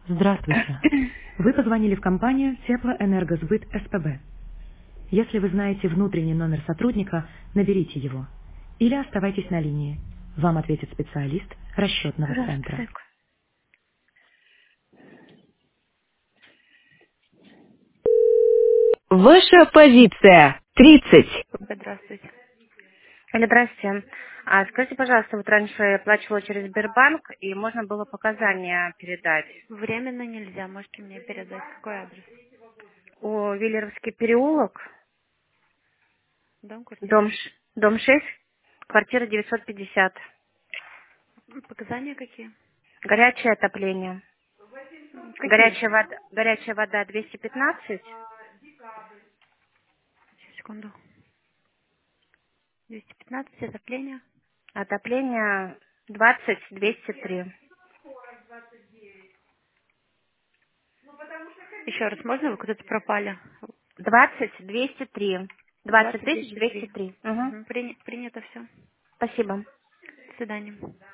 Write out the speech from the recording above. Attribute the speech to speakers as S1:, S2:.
S1: Здравствуйте. Вы позвонили в компанию Теплоэнергосбыт СПБ. Если вы знаете внутренний номер сотрудника, наберите его. Или оставайтесь на линии. Вам ответит специалист расчетного центра.
S2: Здравствуйте.
S3: Ваша позиция 30.
S2: Здравствуйте. Алло, здравствуйте. Скажите, пожалуйста, вот раньше я оплачивала через Сбербанк, и можно было показания передать.
S4: Временно нельзя. Можете мне передать какой адрес?
S2: Виллеровский переулок,
S4: Дом, квартира?
S2: дом 6, квартира 950.
S4: Показания какие?
S2: Горячее отопление.
S4: Какие?
S2: Горячая вода 215,
S4: Секунду. 215 отопление.
S2: отопление 20-203.
S4: Еще раз, можно? Вы куда-то пропали.
S2: 20-203. 20
S4: 20
S2: тысяч
S4: 203.
S2: 203. Угу.
S4: Принято все.
S2: Спасибо.
S4: До свидания.